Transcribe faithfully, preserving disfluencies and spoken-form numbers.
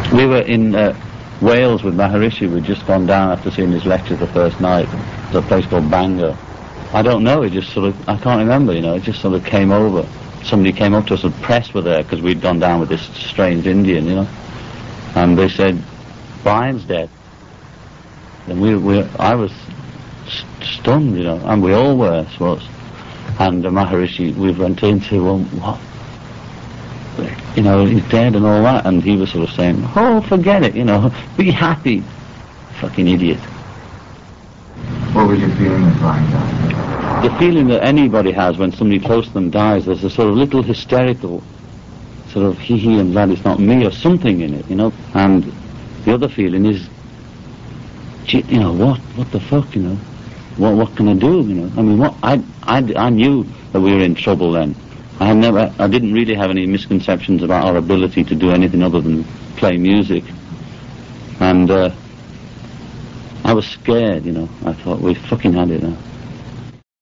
We were in uh, Wales with Maharishi. We'd just gone down after seeing his lecture the first night. There's a place called Bangor. I don't know, it just sort of, I can't remember, you know, it just sort of came over. Somebody came up to us, and press were there, because we'd gone down with this strange Indian, you know. And they said, Brian's dead. And we, we I was st stunned, you know, and we all were, I suppose. And uh, Maharishi, we went into, well, what? You know, he's dead and all that, and he was sort of saying, oh, forget it, you know, be happy. Fucking idiot. What was your feeling of Brian dying? The feeling that anybody has when somebody close to them dies, there's a sort of little hysterical, sort of hee-hee, I'm glad it's not me, or something in it, you know. And the other feeling is, gee, you know, what, what the fuck, you know, what, what can I do, you know? I mean, what, I, I, I knew that we were in trouble then. I had never, I didn't really have any misconceptions about our ability to do anything other than play music. And uh, I was scared, you know. I thought, we fucking had it now.